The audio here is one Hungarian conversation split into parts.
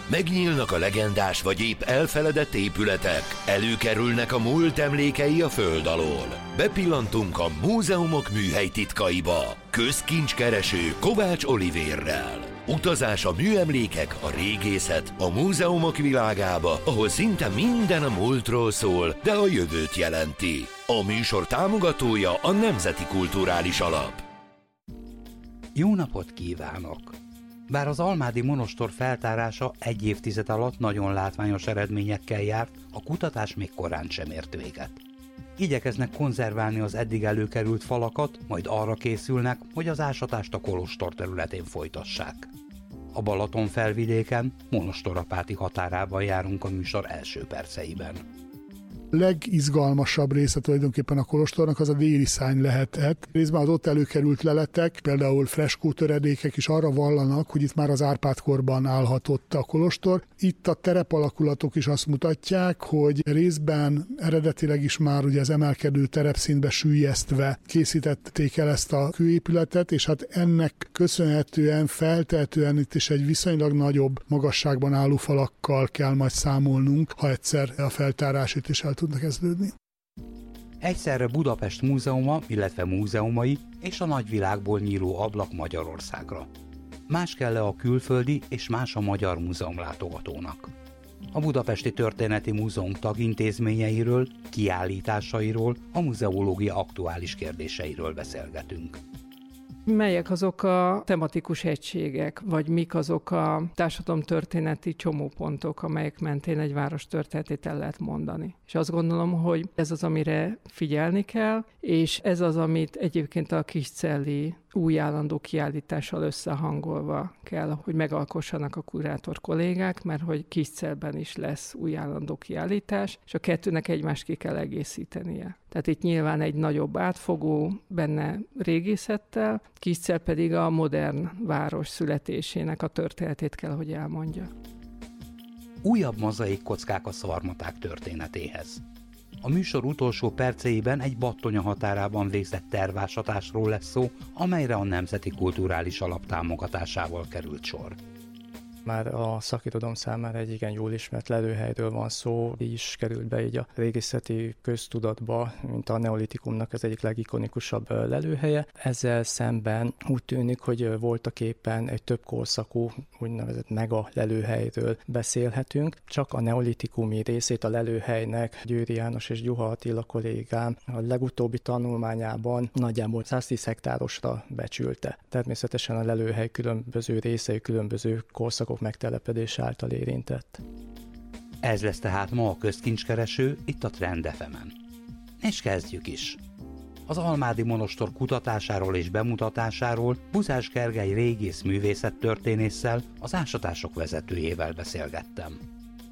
Megnyílnak a legendás vagy épp elfeledett épületek, előkerülnek a múlt emlékei a föld alól. Bepillantunk a múzeumok műhely titkaiba. Közkincskereső Kovács Olivérrel. Utazás a műemlékek, a régészet, a múzeumok világába, ahol szinte minden a múltról szól, de a jövőt jelenti. A műsor támogatója a Nemzeti Kulturális Alap. Jó napot kívánok! Bár az almádi monostor feltárása egy évtized alatt nagyon látványos eredményekkel járt, a kutatás még korán sem ért véget. Igyekeznek konzerválni az eddig előkerült falakat, majd arra készülnek, hogy az ásatást a kolostor területén folytassák. A Balaton felvidéken, Monostorapáti határában járunk a műsor első perceiben. Legizgalmasabb része tulajdonképpen a kolostornak az a déli szárny lehetett. Részben az ott előkerült leletek, például freskó töredékek is arra vallanak, hogy itt már az Árpád-korban állhatott a kolostor. Itt a terepalakulatok is azt mutatják, hogy részben eredetileg is már ugye az emelkedő terepszintbe süllyesztve készítették el ezt a kőépületet, és hát ennek köszönhetően feltehetően itt is egy viszonylag nagyobb magasságban álló falakkal kell majd számolnunk, ha egyszer a feltárás itt is el tudnak kezdődni. Egyszerre Budapest múzeuma, illetve múzeumai és a nagyvilágból nyíló ablak Magyarországra. Más kell-e a külföldi és más a magyar múzeum látogatónak? A Budapesti Történeti Múzeum tagintézményeiről, kiállításairól, a muzeológia aktuális kérdéseiről beszélgetünk. Melyek azok a tematikus egységek, vagy mik azok a társadalomtörténeti csomópontok, amelyek mentén egy város történetét el lehet mondani. És azt gondolom, hogy ez az, amire figyelni kell, és ez az, amit egyébként a Kiscelli új állandó kiállítással összehangolva kell, hogy megalkossanak a kurátor kollégák, mert hogy Kiscelben is lesz új állandó kiállítás, és a kettőnek egymást ki kell egészítenie. Tehát itt nyilván egy nagyobb átfogó, benne régészettel, Kiscel pedig a modern város születésének a történetét kell, hogy elmondja. Újabb mozaik kockák a szarmaták történetéhez. A műsor utolsó perceiben egy Battonya határában végzett tervásatásról lesz szó, amelyre a Nemzeti Kulturális Alap támogatásával került sor. Már a szakirodalom számára egy igen jól ismert lelőhelyről van szó, így is került be így a régészeti köztudatba, mint a neolitikumnak az egyik legikonikusabb lelőhelye. Ezzel szemben úgy tűnik, hogy voltak éppen egy több korszakú, úgynevezett mega lelőhelyről beszélhetünk. Csak a neolitikumi részét a lelőhelynek Győri János és Gyuha Attila kollégám a legutóbbi tanulmányában nagyjából 110 hektárosra becsülte. Természetesen a lelőhely különböző részei, különböző korszakok megtelepedés által érintett. Ez lesz tehát ma a közkincskereső itt a Trend FM-en. És kezdjük is! Az almádi monostor kutatásáról és bemutatásáról Buzás Gergely régész művészettörténésszel, az ásatások vezetőjével beszélgettem.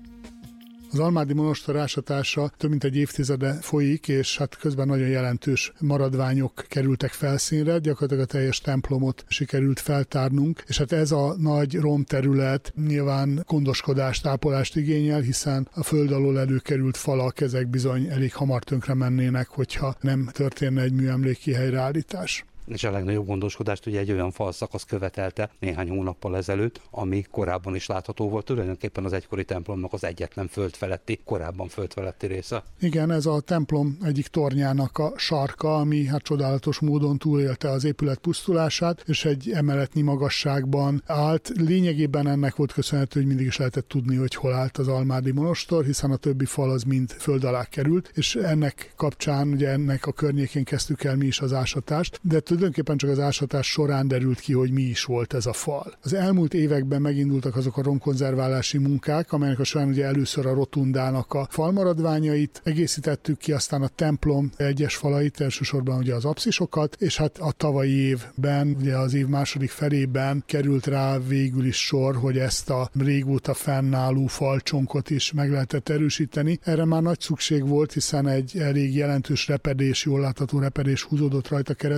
Az almádi monostor ásatása több mint egy évtizede folyik, és hát közben nagyon jelentős maradványok kerültek felszínre, gyakorlatilag a teljes templomot sikerült feltárnunk, és hát ez a nagy romterület nyilván gondoskodást, ápolást igényel, hiszen a föld alól előkerült falak, ezek bizony elég hamar tönkre mennének, hogyha nem történne egy műemléki helyreállítás. És a legnagyobb gondoskodást ugye egy olyan falszakasz követelte néhány hónappal ezelőtt, ami korábban is látható volt, tulajdonképpen az egykori templomnak az egyetlen korábban földfeletti része. Igen, ez a templom egyik tornyának a sarka, ami hát csodálatos módon túlélte az épület pusztulását, és egy emeletnyi magasságban állt. Lényegében ennek volt köszönhető, hogy mindig is lehetett tudni, hogy hol állt az almádi monostor, hiszen a többi fal az mind föld alá került, és ennek kapcsán, ugye ennek a környékén kezdtük el mi is az ásatást, de tulajdonképpen csak az ásatás során derült ki, hogy mi is volt ez a fal. Az elmúlt években megindultak azok a romkonzerválási munkák, amelynek a során ugye először a rotundának a falmaradványait egészítettük ki, aztán a templom egyes falait, elsősorban ugye az apszisokat, és hát a tavalyi évben, ugye az év második felében került rá végül is sor, hogy ezt a régóta fennálló falcsonkot is meg lehetett erősíteni. Erre már nagy szükség volt, hiszen egy elég jelentős repedés, jól látható repedés húzódott rajta keresztül,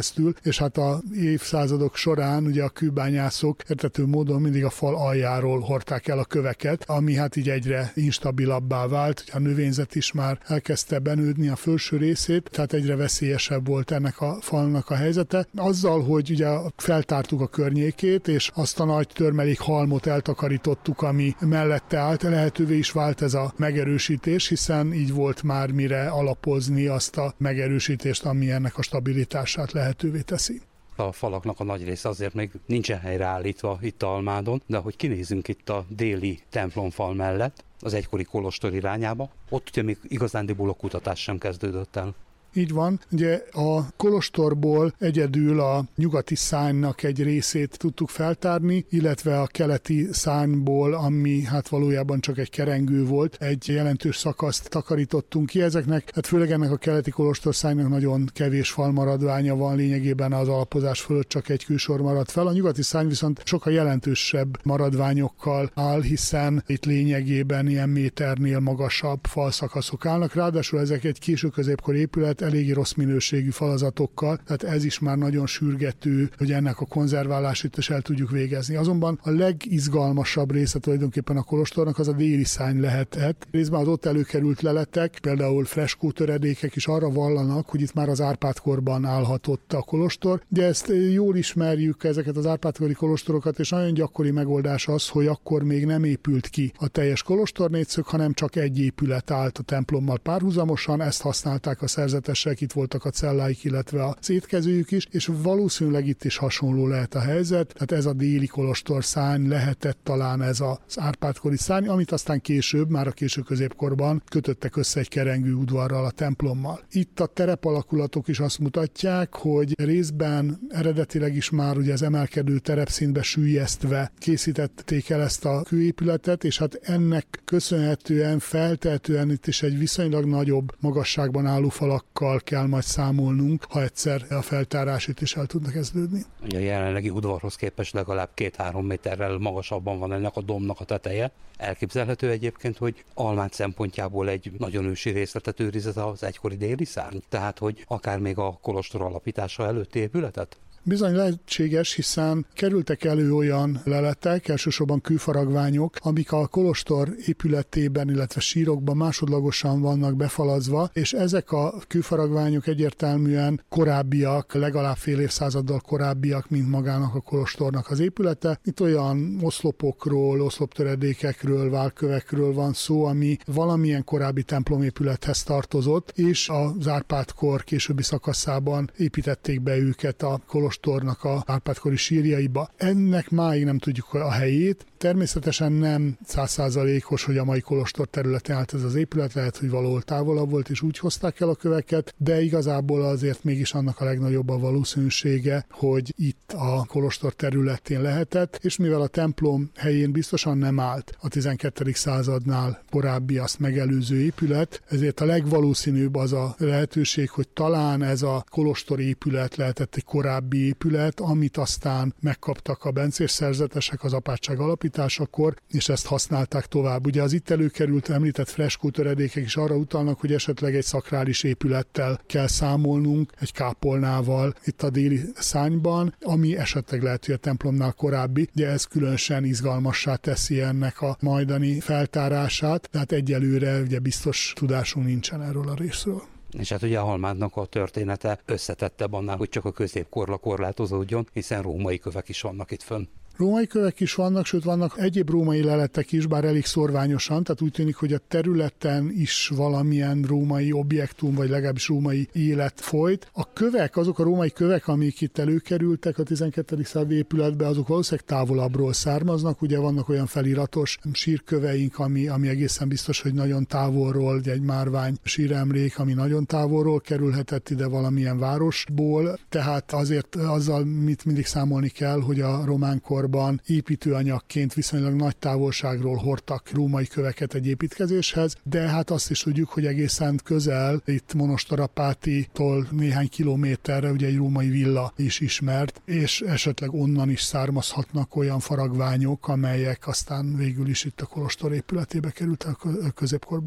és hát a évszázadok során ugye a kőbányászok érthető módon mindig a fal aljáról hordták el a köveket, ami hát így egyre instabilabbá vált, ugye a növényzet is már elkezdte benődni a felső részét, tehát egyre veszélyesebb volt ennek a falnak a helyzete. Azzal, hogy ugye feltártuk a környékét, és azt a nagy törmelék halmot eltakarítottuk, ami mellette állt, lehetővé is vált ez a megerősítés, hiszen így volt már mire alapozni azt a megerősítést, ami ennek a stabilitását lehetővé teszi. A falaknak a nagy része azért még nincsen helyreállítva itt Almádon, de ahogy kinézünk itt a déli templomfal mellett, az egykori kolostor irányába, ott ugye még igazándiból a kutatás sem kezdődött el. Így van. Ugye a kolostorból egyedül a nyugati szárnynak egy részét tudtuk feltárni, illetve a keleti szárnyból, ami hát valójában csak egy kerengő volt, egy jelentős szakaszt takarítottunk ki ezeknek. Hát főleg ennek a keleti kolostor szárnynak nagyon kevés falmaradványa van, lényegében az alapozás fölött csak egy kősor maradt fel. A nyugati szárny viszont sokkal jelentősebb maradványokkal áll, hiszen itt lényegében ilyen méternél magasabb falszakaszok állnak. Ráadásul ezek egy késő-középkori épület, eléggé rossz minőségű falazatokkal, tehát ez is már nagyon sürgető, hogy ennek a konzerválását is el tudjuk végezni. Azonban a legizgalmasabb része tulajdonképpen a kolostornak az a déli szárny lehetett. Részben az ott előkerült leletek, például freskótöredékek is arra vallanak, hogy itt már az Árpád-korban állhatott a kolostor, de ezt jól ismerjük, ezeket az árpádkori kolostorokat, és nagyon gyakori megoldás az, hogy akkor még nem épült ki a teljes kolostornégyszög, hanem csak egy épület állt a templommal párhuzamosan, ezt használták a szerzetesek, itt voltak a celláik, illetve az étkezőjük is, és valószínűleg itt is hasonló lehet a helyzet, tehát ez a déli kolostor szárny lehetett talán ez az Árpád-kori szárny, amit aztán később, már a késő középkorban kötöttek össze egy kerengő udvarral a templommal. Itt a terepalakulatok is azt mutatják, hogy részben eredetileg is már ugye az emelkedő terepszintbe süllyesztve készítették el ezt a kőépületet, és hát ennek köszönhetően feltehetően itt is egy viszonylag nagyobb magasságban álló falakkal kell majd számolnunk, ha egyszer a feltárását is el tudnak kezdődni. A jelenlegi udvarhoz képest legalább 2-3 méterrel magasabban van ennek a dombnak a teteje. Elképzelhető egyébként, hogy Almád szempontjából egy nagyon ősi részletet őrizet az egykori déli szárny, tehát hogy akár még a kolostor alapítása előtti épületet? Bizony lehetséges, hiszen kerültek elő olyan leletek, elsősorban kőfaragványok, amik a kolostor épületében, illetve sírokban másodlagosan vannak befalazva, és ezek a kőfaragványok egyértelműen korábbiak, legalább fél évszázaddal korábbiak, mint magának a kolostornak az épülete. Itt olyan oszlopokról, oszloptöredékekről, válkövekről van szó, ami valamilyen korábbi templomépülethez tartozott, és az Árpád-kor későbbi szakaszában építették be őket a kolostornak a Árpád-kori sírjaiba. Ennek máig nem tudjuk a helyét. Természetesen nem 100%-os, hogy a mai kolostor területén állt ez az épület, lehet, hogy valahol távolabb volt, és úgy hozták el a köveket, de igazából azért mégis annak a legnagyobb a valószínűsége, hogy itt a kolostor területén lehetett, és mivel a templom helyén biztosan nem állt a 12. századnál korábbi azt megelőző épület, ezért a legvalószínűbb az a lehetőség, hogy talán ez a kolostor épület lehetett egy korábbi épület, amit aztán megkaptak a bencés szerzetesek az apátság alapításakor, és ezt használták tovább. Ugye az itt előkerült említett freskótöredékek is arra utalnak, hogy esetleg egy szakrális épülettel kell számolnunk, egy kápolnával itt a déli szárnyban, ami esetleg lehet, hogy a templomnál korábbi, de ez különösen izgalmassá teszi ennek a majdani feltárását, tehát egyelőre ugye biztos tudásunk nincsen erről a részről. És hát ugye a Almádnak a története összetettebb annál, hogy csak a középkorra korlátozódjon, hiszen római kövek is vannak itt fönn. Római kövek is vannak, sőt vannak egyéb római leletek is, bár elég szorványosan, tehát úgy tűnik, hogy a területen is valamilyen római objektum, vagy legalábbis római élet folyt. A kövek, azok a római kövek, amik itt előkerültek a 12. századi épületbe, azok valószínűleg távolabbról származnak, ugye vannak olyan feliratos sírköveink, ami egészen biztos, hogy nagyon távolról, egy márvány síremlék, ami nagyon távolról kerülhetett ide valamilyen városból, tehát azért azzal mit mindig számolni kell, hogy a román korban építőanyagként viszonylag nagy távolságról hordtak római köveket egy építkezéshez, de hát azt is tudjuk, hogy egészen közel, itt Monostorapátitól néhány kilométerre ugye egy római villa is ismert, és esetleg onnan is származhatnak olyan faragványok, amelyek aztán végül is itt a kolostor épületébe kerültek a középkorban.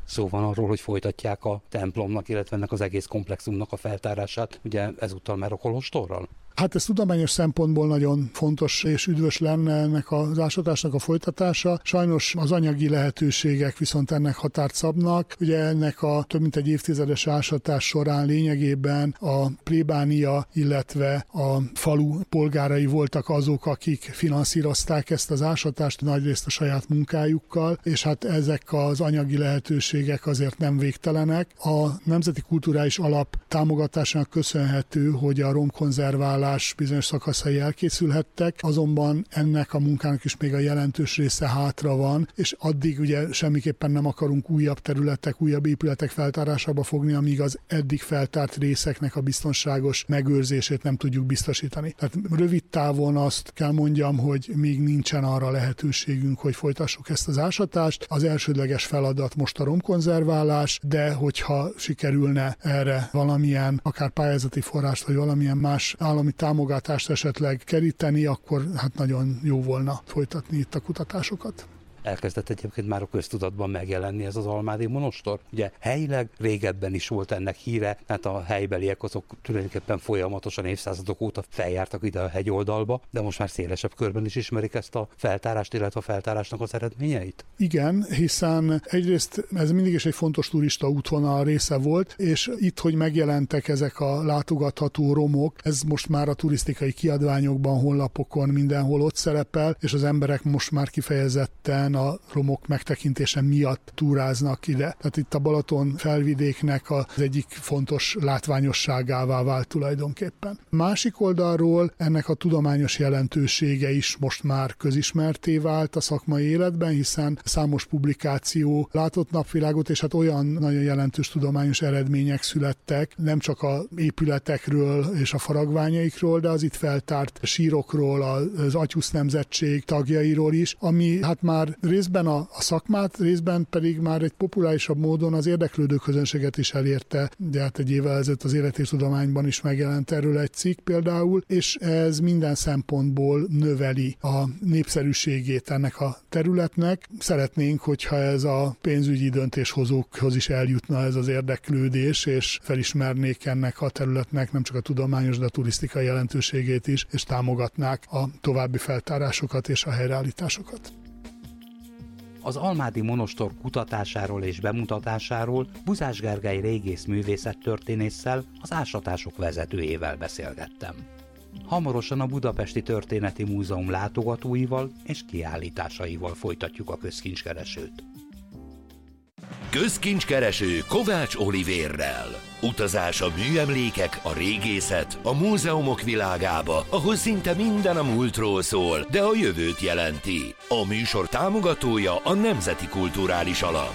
Szó van arról, hogy folytatják a templomnak, illetve ennek az egész komplexumnak a feltárását, ugye ezúttal már a kolostorral? Hát ez tudományos szempontból nagyon fontos és üdvös lenne ennek az ásatásnak a folytatása. Sajnos az anyagi lehetőségek viszont ennek határt szabnak. Ugye ennek a több mint egy évtizedes ásatás során lényegében a plébánia, illetve a falu polgárai voltak azok, akik finanszírozták ezt az ásatást, nagyrészt a saját munkájukkal, és hát ezek az anyagi lehetőségek azért nem végtelenek. A Nemzeti Kulturális Alap támogatásának köszönhető, hogy a romkonzerválás bizonyos szakaszai elkészülhettek, azonban ennek a munkának is még a jelentős része hátra van, és addig ugye semmiképpen nem akarunk újabb területek, újabb épületek feltárásába fogni, amíg az eddig feltárt részeknek a biztonságos megőrzését nem tudjuk biztosítani. Tehát rövid távon azt kell mondjam, hogy még nincsen arra lehetőségünk, hogy folytassuk ezt az ásatást. Az elsődleges feladat most a romkonzerválás, de hogyha sikerülne erre valamilyen, akár pályázati forrást, vagy valamilyen más állami támogatást esetleg keríteni, akkor hát nagyon jó volna folytatni itt a kutatásokat. Elkezdett egyébként már a köztudatban megjelenni ez az almádi monostor. Ugye helyileg régebben is volt ennek híre, hát a helybeliek azok tulajdonképpen folyamatosan évszázadok óta feljártak ide a hegyoldalba, de most már szélesebb körben is ismerik ezt a feltárást, illetve a feltárásnak az eredményeit? Igen, hiszen egyrészt ez mindig is egy fontos turista útvonal része volt, és itt, hogy megjelentek ezek a látogatható romok, ez most már a turisztikai kiadványokban, honlapokon mindenhol ott szerepel, és az emberek most már kifejezetten a romok megtekintése miatt túráznak ide. Tehát itt a Balaton felvidéknek az egyik fontos látványosságává vált tulajdonképpen. Másik oldalról ennek a tudományos jelentősége is most már közismerté vált a szakmai életben, hiszen számos publikáció látott napvilágot, és hát olyan nagyon jelentős tudományos eredmények születtek, nem csak az épületekről és a faragványaikról, de az itt feltárt sírokról, az Atyusz nemzetség tagjairól is, ami hát már részben a szakmát, részben pedig már egy populárisabb módon az érdeklődő közönséget is elérte, de hát egy évvel ezelőtt az Életéstudományban is megjelent erről egy cikk például, és ez minden szempontból növeli a népszerűségét ennek a területnek. Szeretnénk, hogyha ez a pénzügyi döntéshozókhoz is eljutna ez az érdeklődés, és felismernék ennek a területnek nem csak a tudományos, de a turisztikai jelentőségét is, és támogatnák a további feltárásokat és a helyreállításokat. Az almádi monostor kutatásáról és bemutatásáról Buzás Gergely régész művészettörténésszel, az ásatások vezetőjével beszélgettem. Hamarosan a Budapesti Történeti Múzeum látogatóival és kiállításaival folytatjuk a közkincskeresőt. Közkincskereső Kovács Olivérrel. Utazás a műemlékek, a régészet, a múzeumok világába, ahol szinte minden a múltról szól, de a jövőt jelenti. A műsor támogatója a Nemzeti Kulturális Alap.